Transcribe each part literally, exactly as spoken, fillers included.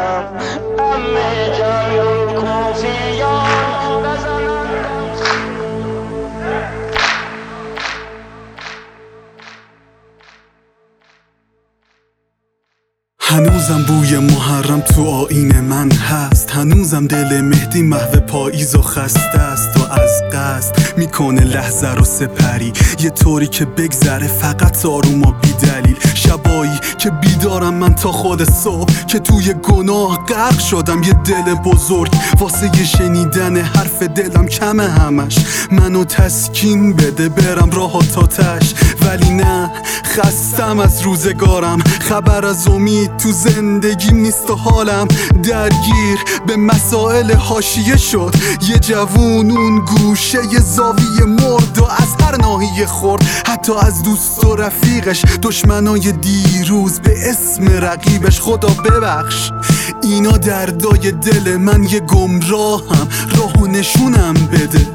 همه جایان کوفیان بزنن. هنوزم بوی محرم تو آیین من هست، هنوزم دل مهدی محو پاییز و خسته است و از قصد میکنه لحظه رو سپری، یه طوری که بگذره فقط آروم و بی دلیل. شبایی که بیدارم من تا خود صبح، که توی گناه غرق شدم، یه دل بزرگ واسه یه شنیدن حرف دلم کمه همش. منو تسکین بده برم راه تا تش، ولی نه خستم از روزگارم، خبر از امید تو زندگیم نیست و حالم درگیر به مسائل حاشیه شد. یه جوون اون گوشه یه زاویه مرد و از هر ناحیه خورد، حتی از دوست و رفیقش، دشمنای دیروز به اسم رقیبش. خدا ببخش اینا دردای دل من، یه گمراهم راهو نشونم بده.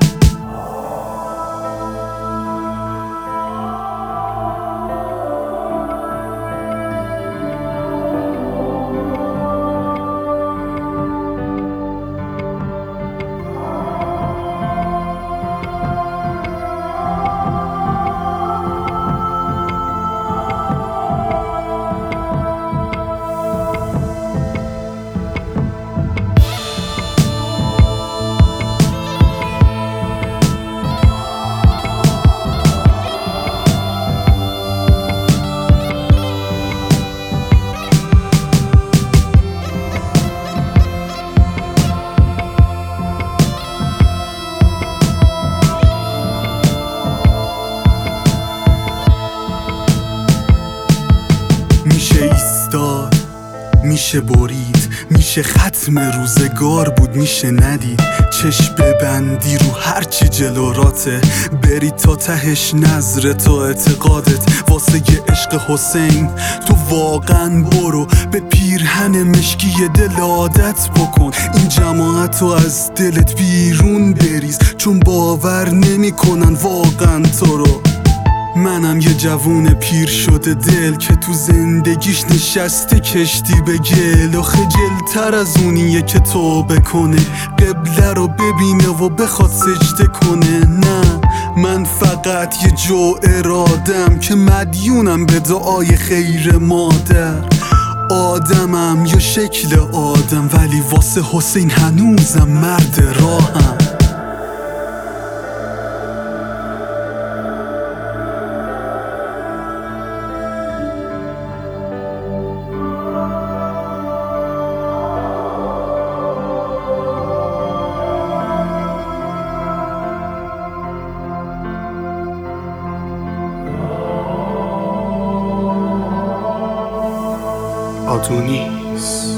میشه ایستاد، میشه برید، میشه ختم روزگار بود، میشه ندید. چشم ببندی رو هرچی جلوراته، بری تا تهش نظر تا اعتقادت. واسه یه عشق حسین تو واقعا برو، به پیرهن مشکی دل عادت بکن. این جماعت رو از دلت بیرون بریز، چون باور نمی کنن واقعا تو رو. منم یه جوون پیر شده دل که تو زندگیش نشسته کشتی به گل، و خجلتر از اونیه که توبه کنه، قبله رو ببینه و بخواد سجده کنه. نه من فقط یه جو ارادم که مدیونم به دعای خیر مادر. آدمم یا شکل آدم، ولی واسه حسین هنوزم مرد راهم. آدونیس